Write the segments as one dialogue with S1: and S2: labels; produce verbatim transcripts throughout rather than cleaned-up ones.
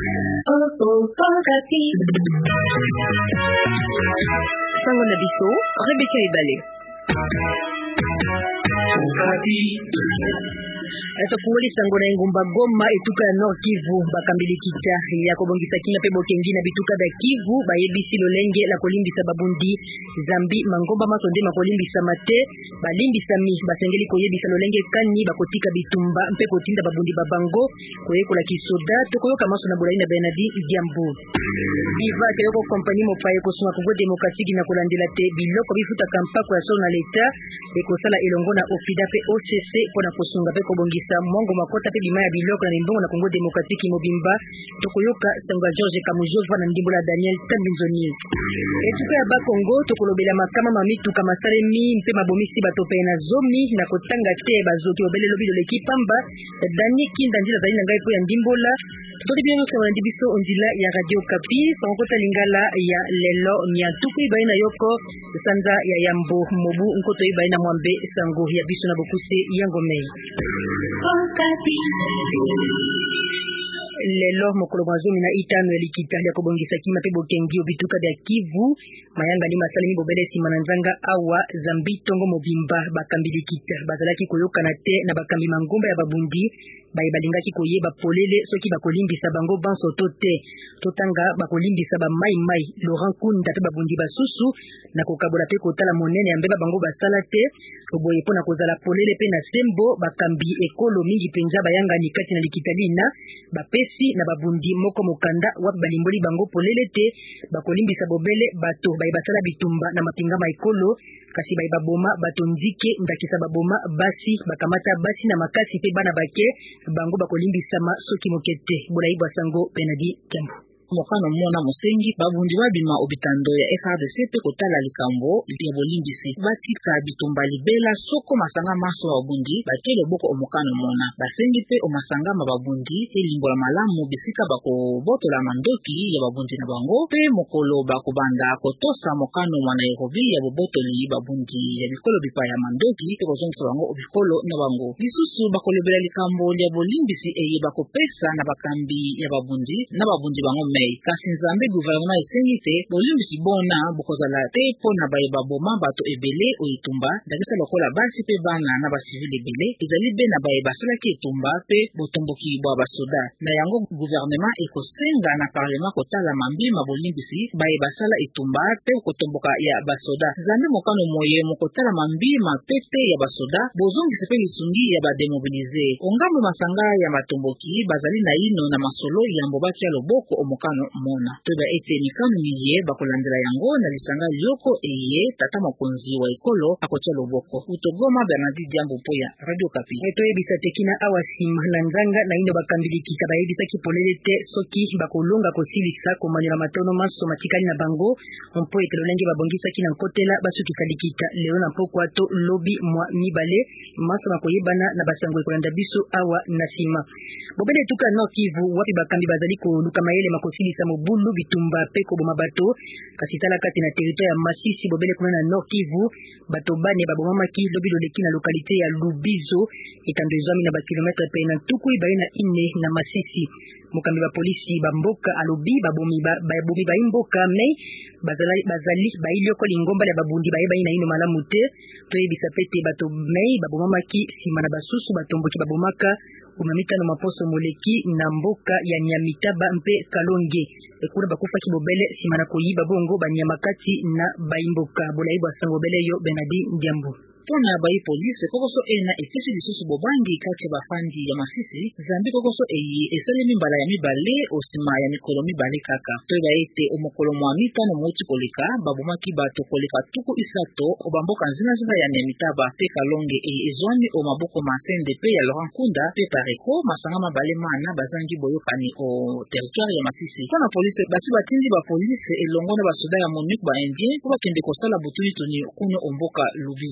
S1: Sango na biso, Rebecca Ibale. Etofuweli sango na ingumba Goma etuka ya Nord Kivu bakambili kita ya kobongisa kina pe bokengi na bituka ba Kivu bayebisi lolenge la kolimbisa babundi zambi mangomba masonde makolimbisa mate balimbisa mi basengeli koyebisa lolenge kani bakotika bitumba mpe kotinda babundi babango koyekola kisoda tokoyoka maso na bolaina Benadi Diambo iva kayoko kompani mopaye kosunga Kongo Demokratiki na kolandela te biloko bifuta kampako ya solo na leta ekosala elongo na Ofida pe O C C pona kosunga pe kobongisa mongo makota pe bimaya biloko na limbongo na Kongo Demokratiki mobimba tokoyoka sanga George Kamujova na ndimbola Daniel Tambinzoni etuka ya Bakongo tokolobela makama mamitu kama salemi mpe mabomisi batope na zomi na kotanga te bazoki obele lobi de l'équipe pamba Dani Kinda ndila zali na ngai po ya ndimbola Toti bien nous sommes dibiso ondila ya Radio Kapi pankota lingala ya lelo nyantuku ibaina yoko sanza ya yambo mobu nkoto ibaina mwambe sango ya biso na bokuse yangomei lelo mokolo mazumi na itano ya likita ya kobongisa kima pe bokengi obituka ya Kivu mayanga ni masalimi bobele sima na nzanga awa zambi tongo mobimba bakambi likita bazalaki koyokana te na bakambi mangomba ya babundi baye balingaki koyeba polele soki bakolimbisa bango banso tote totanga bakolimbisa ba mai mai Laurent Kunda pe babundi basusu na kokabola pe kotala monene ya mbeba bango basala te oboye pona kozala polele pe na sembo bakambi ekolo mingi penza bayanga ni kati na likitalina bapesi na babundi moko mokanda wapi balimboli bango polele te bakolimbisa bobele bato baye basala bitumba na mapinga ma ekolo kasi baye baboma bato nzike ndakisa baboma basi bakamata basi na makasi pe bana bake bango bakolimbisama soki mokete bolayi basango Benadi Diambo
S2: mokano mona musengi babundi babima obitando ya F R D C pe kotala likambo ya bolimbisi batika bitumba libela soko masanga maso babundi bakele boko omokano mona basengi pe omasanga mababundi elimbola malamu bisika bako botola mandoki ya babundi na bango pe mokolo bakubanda kotosa mokano mwa Nairobi ya bobotoli babundi ya bikolo bipa ya mandoki pe kozongisa bango obikolo na bango lisusu bakolebela likambo ya bolimbisi eye bakopesa na bakambi ya babundi na babundi bango kasi nzambe gouvernement esengi te bolimbisi bona bukozala te pona baye baboma bato ebele oitumba ndakisa lokola basi pe bana na basivile ebele ezali be na baye basalaki etumba pe botomboki bwa basoda na yango gouvernement ekosenga na parlement kotala mambima bolimbisi baye basala etumba pe kotomboka ya basoda nzambe mokano moye mokotala mambima pe te ya basoda bozongisa pe lisungi ya bademobilize ongambo masanga ya matomboki bazali na ino na masolo ya mbobaki ya loboko omoka mona toba ete mikano miye bakolandela yango na lisanga lioko eye tata mokonzi wa ekolo akotia loboko utogoma Bernadi Diambo poya Radio Kapi
S1: eto ebisa tekina awasima na nzanga na ino bakambili kita bayebisa ki polele te soki bakolonga kosilisa komanyela matono maso matikali na bango ompo ete lolenge babongisa kina nkotela basuki kalikita leo na poko ato lobi mwa mibale maso makoyebana na basango ekolanda biso awa na sima bobele tuka Nord Kivu wapi bakambi bazali koluka mayele makosi silisa mobulu bitumba pe koboma bato kasi tala kati na territoire ya Masisi bobele kuna na Nord Kivu bato bane babomamaki lobi loleki na lokalite ya Lubizo etandezami na ba kilometre pe na tuku ibaye na ine na Masisi mokambi ba polisi ba mboka alobi babomi ba babomi ba imboka me bazali bazali ba ilioko lingomba ya babundi baye bayi na ino malamu te to ebisa pete bato me babomamaki sima na basusu batomboki babomaka umamita na maposo moleki na mboka ya Nyamitaba mpe Kalonge ekura bakufa kibobele sima na koyiba bongo banyamakati na baimboka bolayi basango bele yo Benadi Diambo
S2: pona bayi polisi kokoso ena etisi lisusu bobangi kati bafandi ya Masisi zambi kokoso eye esalemi mbala ya mibale osima ya mikolo mibale kaka toyeba ete omokolo mwa mitano moti koleka babomaki bato koleka tuku isato obamboka nzina nzina ya Nyamitaba pe Kalonge eye ezwani o maboko ma C N D P ya Laurent Kunda pe Pareko masanga mabale mana bazangi boyokani o territoire ya Masisi pona polisi basi batindi ba polisi elongo na basoda ya MONUC ba indien po bakende kosala butuni tuni kuno omboka Lubizo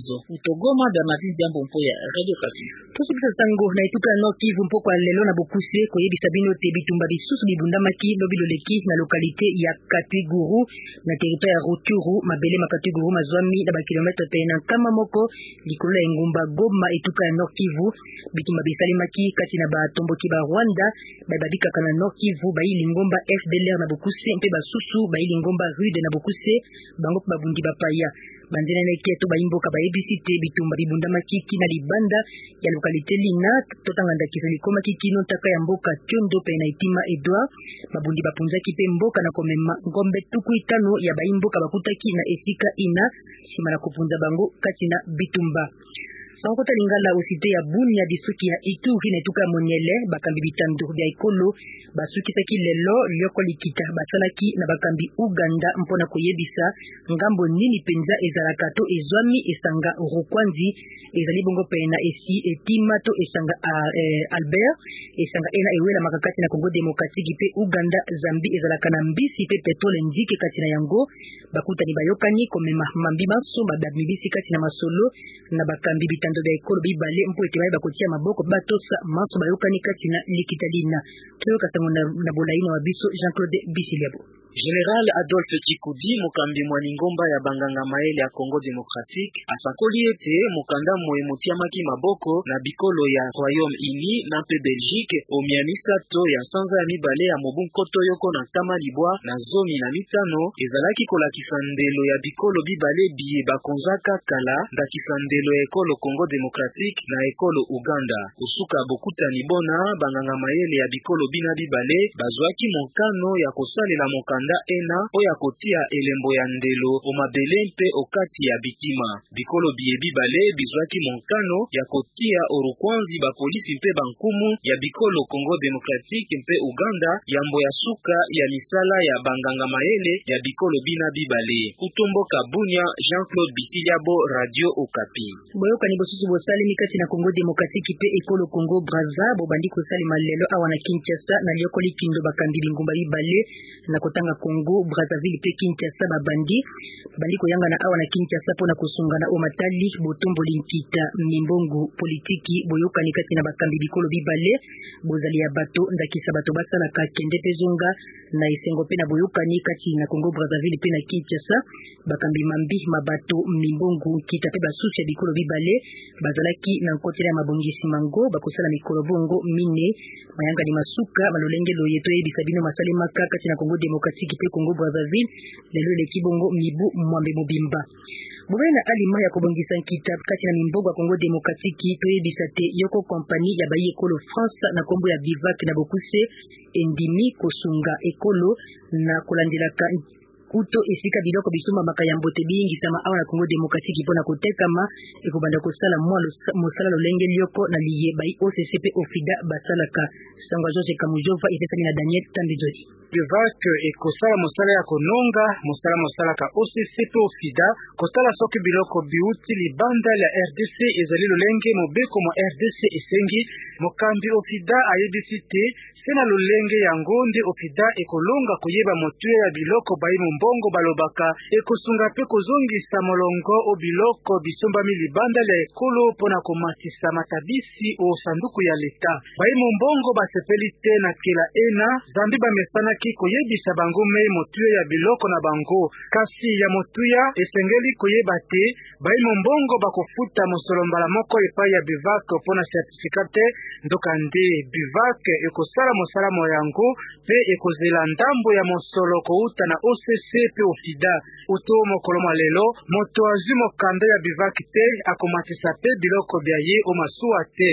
S2: Togoma Bernardine Diambo mpo ya Radio Kapi.
S1: Tosibisa sango na ituka ya Nord Kivu mpo kwa lelo na Bokuse koyebisa bino te bitumba bisusu bibundamaki lobiloleki na lokalite ya Katwiguru na territoire ya Rutshuru mabele makatwiguru mazwami na bakilometre pe na kama moko likolo ya ngumba Goma ituka ya Nord Kivu bitumba bisalimaki kati na batomboki ba Rwanda bababika kana Nord Kivu baili ngomba F D L R na Bokuse mpe basusu baili ngomba Rude na Bokuse bango babundi bapaya bandena na keto baimboka ba A B C T bitumba bibundamaki kina libanda ya lokalite lina totanganda kiso likoma kikino taka ya mboka Tiondo pe na Itima Edouard babundi bapunzaki pe mboka na komema ngombe tuku itano ya baimboka bakutaki na esika ina simana kupunza bango kati na bitumba. Sankota lingala usite ya Bunia disuki ya Ituri na tuka Moniele bakambi bitandu bya ekolo basuki taki lelo lyoko likita basalaki na bakambi Uganda mpona koyebisa ngambo nini penza ezalaka to ezwami esanga Rukwanzi ezali bongo pena esi etima to esanga uh, eh, Albert esanga ena ewela makakati na Kongo Demokratiki pe Uganda Zambi ezalaka na mbisi pe petrole njike kati na yango bakutani bayokani komema mambi maso bababibisi kati na masolo na bakambi tando ba ekolo bibale mpo ete baye bakotia maboko batosa maso bayokani kati na likitalina toyoka tango na, na bolaina wa biso Jean-Claude Bisiliabo.
S3: General Adolphe Chikudi mukambi mwaningomba ya banganga maele ya Congo Democratique asakoli ete mukanda mwe mutiamaki maboko na bikolo ya Royaume Uni na pe Belgique omianisa to ya sanza ya mibale ya mobunkoto yoko na tama libwa na zomi na mitano ezalaki kolakisa ndelo ya bikolo bibale biye bakonzaka kala ndakisa ndelo ya ekolo Congo Democratique na ekolo Uganda usuka bokuta nibona banganga maele ya bikolo bina bibale bazwaki mokano ya kosalela mokanda ena oya kotia elembo ya ndelo omabele mpe okati ya bitima bikolo biye bibale bizwaki monkano ya kotia orukwanzi ba polisi mpe bankumu ya bikolo Congo Democratique mpe Uganda yambo ya suka ya misala ya banganga maele ya bikolo bina bibale utomboka Bunia Jean-Claude Bisiliabo Radio Okapi.
S1: Boyoka ni bosusu bosalemi kati na Congo Democratique pe ekolo Congo Brazza bobandi kosalema lelo awa na Kinshasa na liokoli kindo bakambi bingumba bibale na kotanga Congo Brazzaville pe Kinshasa babandi bandi koyanga na awa na Kinshasa pona kusungana o matali botombo linkita mimbongo politiki boyoka ni kati na bakambi bikolo bibale bozali ya bato ndakisa bato basala ka kende pezonga na isengo pe na boyoka ni kati na Congo Brazzaville pe na Kinshasa bakambi mambi mabato mimbongo kita pe basusi ya bikolo bibale bazalaki na nkotela ya mabongisi mango bakosala mikolo bongo mine mayanga ni masuka malolenge loyeto ebisa bino masalema kati na Congo Demokratiki pe Congo Brazzaville lelo leki bongo mibu mwambe mobimba Bubena alima ya kubongisa nkita kati na mimbogo ya Congo Demokratiki toyebisa te yoko kompani ya bayi ekolo France na kombo ya Bivac na Bokuse endimi kosunga ekolo na kolandelaka uto esika biloko bisuma makayambo te bingi sama awa na Congo Demokratiki pona kotekama ekobanda kosala mwa mosala lolenge lioko na liye bai O C C P ofida basalaka sangwa George Kamujova ifesami na Daniel Tambejoli.
S4: Bivac ekosala mosala ya kononga mosala mosala ka O C C P ofida kotala soki biloko biuti libanda la R D C ezali lolenge mobeko mo R D C esengi mokambi ofida ayebisi te sena lolenge yango nde ofida ekolonga koyeba motuya ya biloko bai mbongo balobaka ekosunga pe kozongisa molongo o biloko bisombami libanda la ekolo pona komatisa matabisi o sanduku ya leta bai mbongo basepeli te na kela ena zambi bamesanaki koyebisa bango me motuya ya biloko na bango kasi ya motuya esengeli koyeba te bai mbongo bakofuta mosolo mbala moko epai ya Bivac pona certificate nzokande Bivac ekosala mosala mo yango pe ekozela ndambo ya mosolo kouta na O C C pe ofida uto mokolo malelo moto azwi mokanda ya Bivac te akomatisa pe biloko bya ye o masuwa te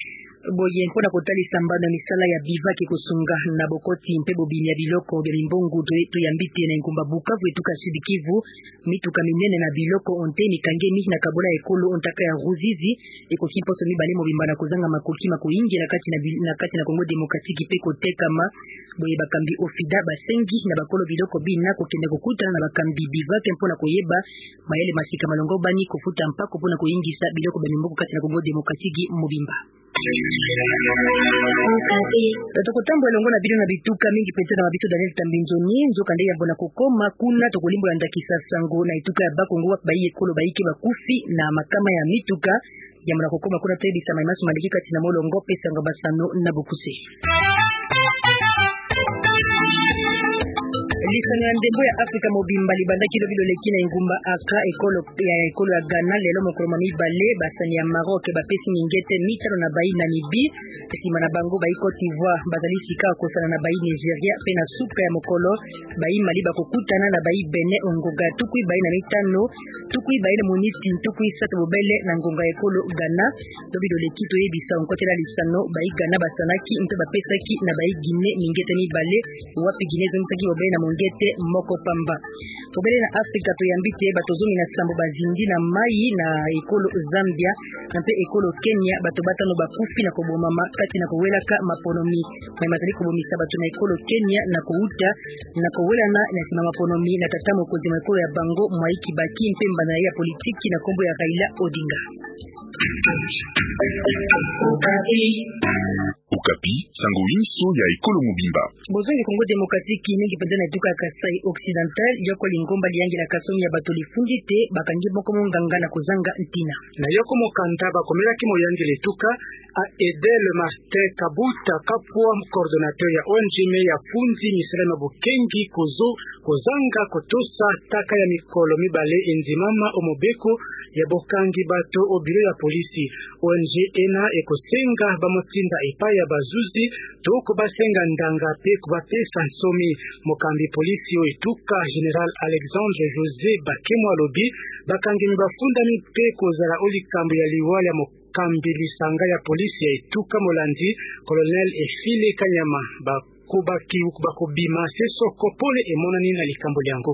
S1: boye mpona kotalisa mbanda misala ya Bivac kosunga na bokoti mpe bobini ya biloko bya limbongo to ya mbite na ngumba Bukavu etuka Sud Kivu mituka minene na biloko onte mikangemi na kabola ekolo ontaka ya Ruzizi ekoki poso mibale mobimba na kozanga makoki makoingi na kati na na kati na Congo Demokratiki pe kotekama boye bakambi ofida basengi na bakolo biloko bina kokende kokutana na bakambi Bivac mpona koyeba mayele masika malongo bani kofuta mpako mpona koingisa biloko bya limbongo kati na Congo Demokratiki mobimba. Tokotambo elongo na bino na bituka mingi pete na mabiso Daniel Tambinzoni nzoka nde ya bona kokoma kuna tokolimbo ya ndakisa sango na ituka ya Bakongo wa bayi ekolo bayike bakufi na makama ya mituka ya mona kokoma kuna tebisa maimaso maliki kati na molongo pesa ngo basano na bokuse. Lisano ya ndembo ya Afrika mobimba libanda kilo bilo leki na ingumba aka ekolo ya ekolo ya Ghana lelo mokolo mami bale basani ya Maroc bapesi mingete mitano na bayi na Libi sima na bango bayi Cote d'Ivoire bazali sika kosana na bayi Nigeria pe na suka ya mokolo bayi Mali bakokutana na bayi Benin ongoga tukui bayi na mitano tukui bayi na moniti tukui sato bobele na ngonga ekolo Ghana dobi do leki to yebisa onkotela lisano bayi Ghana basanaki mpe bapesaki na bayi Guinée mingete mibale wapi Guinée zomtaki bobele na ngete moko pamba tobele na Afrika to yambite batozomi na sambo bazindi na mai na ekolo Zambia na pe ekolo Kenya bato batano bakufi na kobomama kati na kowelaka maponomi mai mazali kobomisa bato na ekolo Kenya na kouta na kowelana na sima maponomi na tata mokonzi na ekolo ya bango Mwaiki Baki mpe mbana ya politiki na kombo ya Raila Odinga.
S5: Okapi, sango inso ya ekolo mobimba.
S1: Bozongi Kongo Demokratiki mingi pende na duka ya Kasai Occidental yoko lingomba liyangi la kasomi ya bato lifundi te bakangi moko monganga na kozanga ntina.
S4: Na yoko mokanda bakomelaki moyangi letuka a Edel Master Kabuta Kapwa coordinateur ya O N G me ya funzi misalema bokengi kozo kozanga kotosa taka ya mikolo mibale enzimama omobeko ya bokangi bato obiro ya polisi. O N G ena ekosenga bamotinda epai ya bazuzi toko basenga ndanga pe kubapesa nsomi mokambi polisi o etuka General Alexandre José Bakemo alobi bakangi mibafunda mipe kozala olikambo ya liwala mokambi lisanga ya polisi ya etuka molandi Colonel Efile Kanyama bakobaki bakobima sesoko pole emonani na likambo lyango.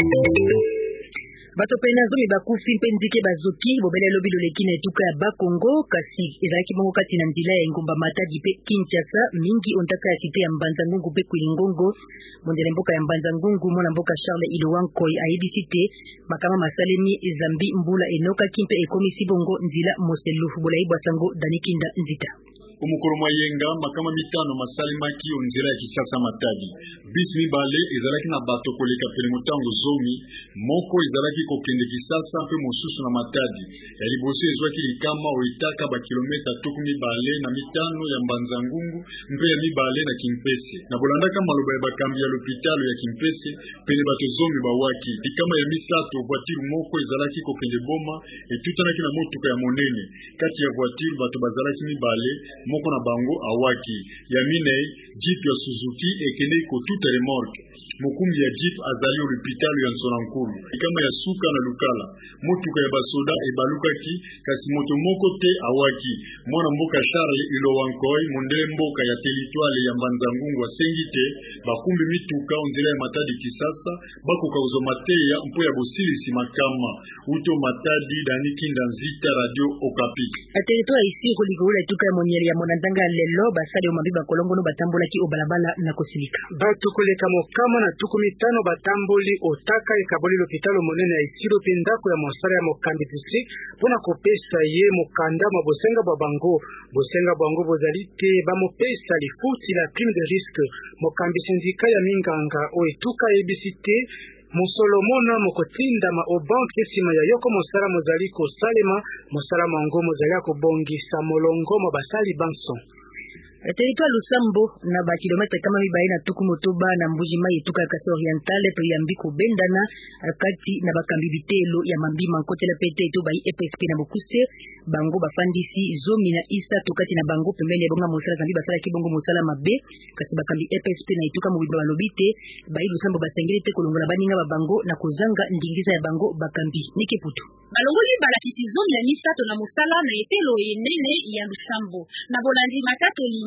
S1: Bato pena zomi bakufi mpe ndike bazoki bobele lobi loleki na etuka ya Bakongo kasi ezalaki bongo kati na ndila ya Ngomba Matadi pe Kinshasa mingi ontaka ya site ya Mbanza Ngungu pe Kwilingongo mondele mboka ya Mbanza Ngungu mona mboka Charles Ilowankoi ayebi site makama masalemi Zambi mbula enoka kimpe ekomisi bongo nzila Moselu bolayi bwasango Danikinda Nzita.
S6: Omukolo mwayenga makama mitano masalimaki onzela ya Kisasa Matadi. Bis mibale ezalaki na bato koleka pene motango zomi, moko ezalaki kokende Kisasa mpe mosusu na Matadi. Ya liboso ezwaki likama oitaka ba kilometa tuku mibale na mitano ya Mbanza Ngungu mpe ya mibale na Kimpese. Na bolandaka maloba ya bakambi ya l'hôpital ya Kimpese pene bato zomi bawaki. Likama ya misato voiture moko ezalaki kokende Boma etutanaki na motuka ya monene. Kati ya voiture bato bazalaki mibale moko na bango awaki ya minei jeep ya Suzuki ekende ko tuta remorque mokumbi ya jeep azali au l'hôpital ya Nsonankulu kama ya suka na lukala motuka ya basoda ebalukaki kasi moto moko te awaki mwana mboka Charles Ilowankoi mondele mboka ya territoire ya Mbanza Ngungu asengi te bakumbi mituka onzela ya Matadi Kisasa bakoka uzomateya mpo ya bosilisi makama uto Matadi Danikinda Nzita Radio Okapi.
S1: A territoire ici kolikula etuka ya monyele ya monandanga lelo basali o mabiba kolongo no batambolaki o balabala na kosilika
S4: bato koleka mokama na tuku mitano batamboli otaka ekaboli l'hôpital monene ya Isiro pe ndako ya mosala ya mokambi district pona kopesa ye mokanda ma bosenga bwa bango bosenga bango bozali te bamopesa lifuti la prime de risque mokambi sindika ya minganga o etuka ebisite Musolomona mokotinda ma obanke sima ya yoko mosala mozali ko salema mosala mango mozali ko bongisa molongo mo basali banso.
S1: Territoire Lusambo na ba kilomita kama mibaye na tuku motoba na mbuji mai etuka ya Kasai Orientale to yambi ko bendana kati na bakambi bitelo ya mambi mankotela pete to bai E P S P na bokuse bango bafandisi zomi na isa to kati na bango pembeni ya bonga mosala kambi basala ki bongo mosala mabe kasi bakambi E P S P na etuka mo biba lobite bai Lusambo basengeli te kolongola baninga ba bango na kozanga ndingiza ya bango bakambi nikiputu
S7: balongoli balakisi zomi na misato na mosala na etelo enene ya Lusambo na bolandi makatoli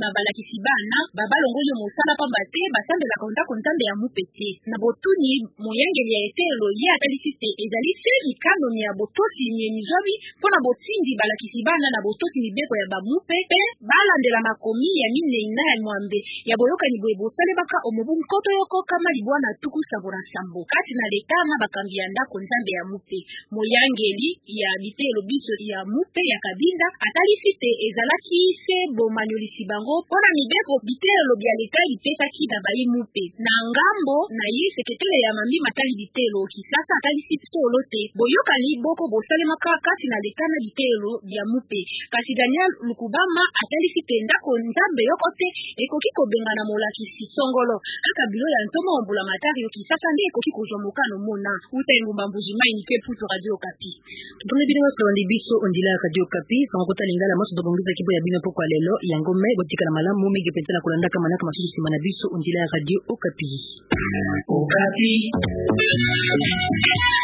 S7: na balakisi bana babalongoli mosala pamba te basambelaka ondako nzambe ya mupete na botuni moyangeli ya etelo ye atalisi te ezali se mikanomi ya botosi miemizwabi mpona botindi balakisi bana na botosi mibeko ya bamupe pe balandela makomi ya minei na ya mwambe ya boyokani boye bosalebaka omobu nkoto yoko kama libwana tuku sabo na sambo kati na leta na bakambi ya ndako nzambe ya mupe moyangeli ya bitelo biso ya mupe ya kabinda atalisi te ezalaki se bomanyolisi bango mpona mibeko bitelo bya leta lipesaki na bayi mupe na ngambo na ye sekretele ya mami matali bitelo kisasa atalisi solo te boyokani boko bosalemaka kati na leta na bitelo bya mupe kasi Daniel Lukubama atalisi te ndako nzambe yoko te ekoki kobengana molakisi songolo aka bilo ya ntomo ombula matari yo kisasa nde ekoki kozwa mokano mona uta engumba mbuji mai ni ke puto Radio Okapi
S1: tuna bino so ndi biso ondila Radio Okapi sama kota lingala maso dobongiza kibo ya bino poko lelo yango me botika na malamu mege pentana kulanda kama naka masusu simana biso ondila Radio Okapi Okapi